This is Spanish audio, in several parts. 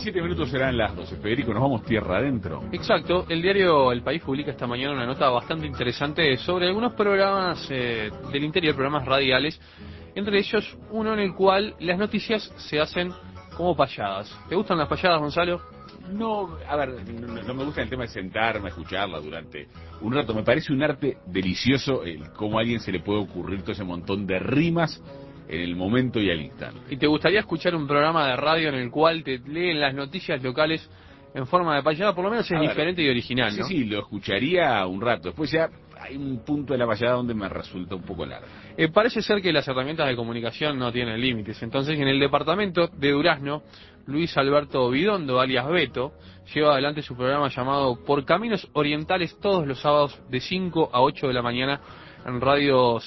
17 minutos serán las 12. Federico, nos vamos tierra adentro. Exacto, el diario El País publica esta mañana una nota bastante interesante sobre algunos programas del interior, programas radiales, entre ellos uno en el cual las noticias se hacen como payadas. ¿Te gustan las payadas, Gonzalo? No, a ver, no me gusta el tema de sentarme a escucharla durante un rato. Me parece un arte delicioso el cómo a alguien se le puede ocurrir todo ese montón de rimas en el momento y al instante. ¿Y te gustaría escuchar un programa de radio en el cual te leen las noticias locales en forma de payada? Por lo menos es diferente y original, ¿no? Sí, lo escucharía un rato. Después ya hay un punto de la payada donde me resulta un poco largo. Parece ser que las herramientas de comunicación no tienen límites. Entonces, en el departamento de Durazno, Luis Alberto Vidondo, alias Beto, lleva adelante su programa llamado Por Caminos Orientales todos los sábados de 5 a 8 de la mañana en Radio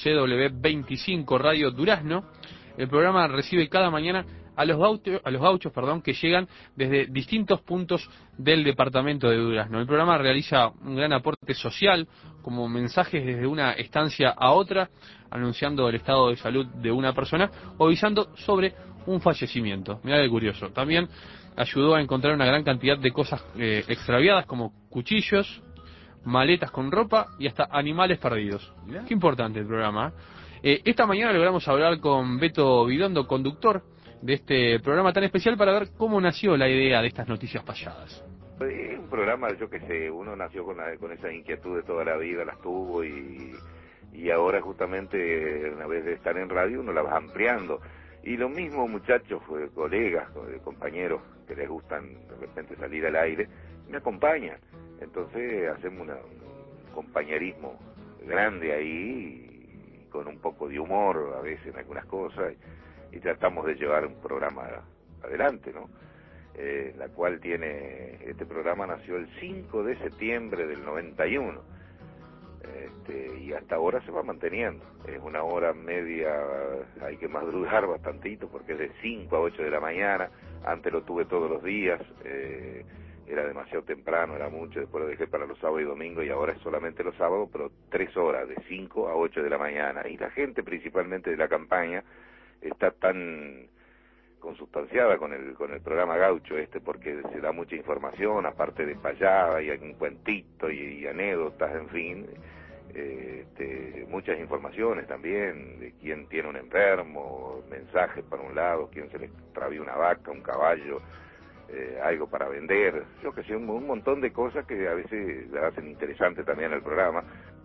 CW25, Radio Durazno. El programa recibe cada mañana a los gauchos que llegan desde distintos puntos del departamento de Durazno. El programa realiza un gran aporte social, como mensajes desde una estancia a otra, anunciando el estado de salud de una persona o avisando sobre un fallecimiento. Mirá qué curioso. También ayudó a encontrar una gran cantidad de cosas extraviadas, como cuchillos, maletas con ropa y hasta animales perdidos. Mirá. Qué importante el programa. Esta mañana logramos hablar con Beto Vidondo, conductor de este programa tan especial, para ver cómo nació la idea de estas noticias payadas. Un programa, yo que sé, uno nació con esa inquietud de toda la vida, las tuvo y ahora justamente una vez de estar en radio uno la va ampliando. Y lo mismo muchachos, colegas, compañeros que les gustan de repente salir al aire, me acompañan. Entonces hacemos un compañerismo grande ahí, con un poco de humor a veces en algunas cosas, y tratamos de llevar un programa adelante, ¿no? La cual este programa nació el 5 de septiembre del 91, y hasta ahora se va manteniendo. Es una hora media, hay que madrugar bastantito porque es de 5 a 8 de la mañana. Antes lo tuve todos los días, era demasiado temprano, era mucho, después lo dejé para los sábados y domingos y ahora es solamente los sábados, pero 3 horas, de 5 a 8 de la mañana. Y la gente, principalmente de la campaña, está tan consustanciada con el programa gaucho porque se da mucha información, aparte de payada y un cuentito y anécdotas, en fin, muchas informaciones también de quién tiene un enfermo, mensajes para un lado, quién se le extravió una vaca, un caballo, algo para vender, yo que sé, un montón de cosas que a veces le hacen interesante también al programa.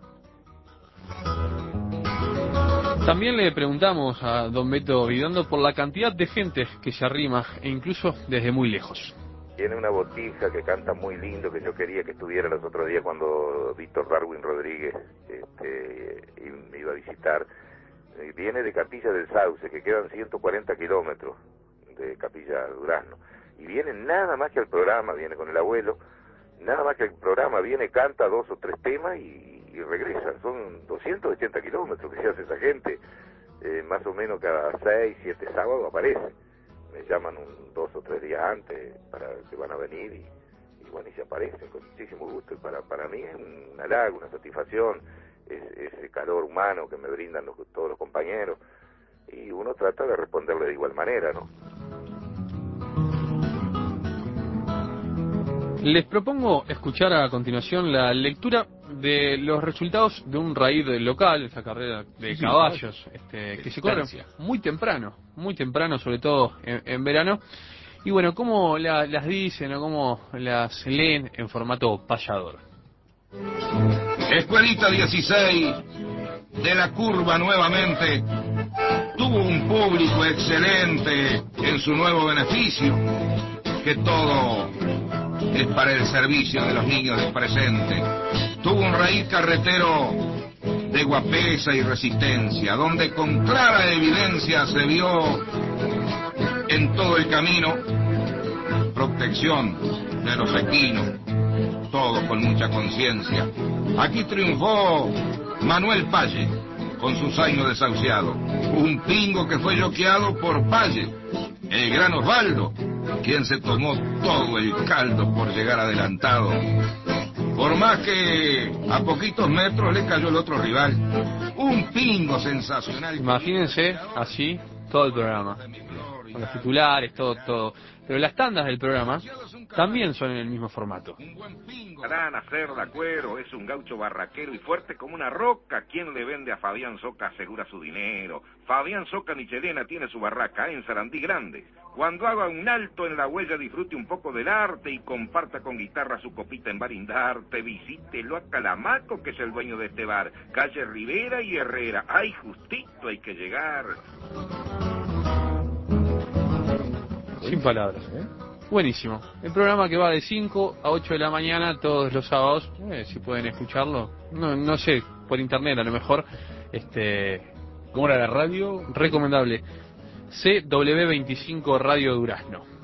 También le preguntamos a don Beto Vidondo por la cantidad de gente que se arrima, e incluso desde muy lejos. Tiene una botija que canta muy lindo, que yo quería que estuviera los otros días cuando Víctor Darwin Rodríguez me iba a visitar. Viene de Capilla del Sauce, que quedan 140 kilómetros de Capilla Durazno. Y viene nada más que al programa, viene con el abuelo, nada más que al programa, viene, canta 2 o 3 temas y regresa. Son 280 kilómetros que se hace esa gente, más o menos cada 6, 7 sábados aparece. Me llaman 2 o 3 días antes para que van a venir y bueno, y se aparecen con muchísimo gusto. Y para mí es un halago, una satisfacción, ese calor humano que me brindan todos los compañeros, y uno trata de responderle de igual manera, ¿no? Les propongo escuchar a continuación la lectura de los resultados de un raid local, esa carrera de caballos, que se corre muy temprano, sobre todo en verano. Y bueno, cómo las dicen o cómo las leen en formato payador. Escuelita 16 de la Curva nuevamente tuvo un público excelente en su nuevo beneficio, que todo es para el servicio de los niños del presente. Tuvo un raíz carretero de guapesa y resistencia, donde con clara evidencia se vio en todo el camino protección de los equinos, todos con mucha conciencia. Aquí triunfó Manuel Palle con su zaino desahuciado, un pingo que fue yoqueado por Palle, el gran Osvaldo, quien se tomó todo el caldo por llegar adelantado. Por más que a poquitos metros le cayó el otro rival, un pingo sensacional. Imagínense así todo el programa. con los titulares, todo. Pero las tandas del programa también son en el mismo formato. Arana, cerda, cuero, es un gaucho barraquero y fuerte como una roca. ¿Quién le vende a Fabián Soca asegura su dinero? Fabián Soca Michelena tiene su barraca en Sarandí Grande. Cuando haga un alto en la huella disfrute un poco del arte y comparta con guitarra su copita en Barindarte. Visítelo a Calamaco, que es el dueño de este bar. Calle Rivera y Herrera. ¡Ay, justito hay que llegar! Sin palabras. Buenísimo. El programa que va de 5 a 8 de la mañana todos los sábados. Si pueden escucharlo. No sé, por internet a lo mejor. ¿Cómo era la radio? Recomendable. CW25 Radio Durazno.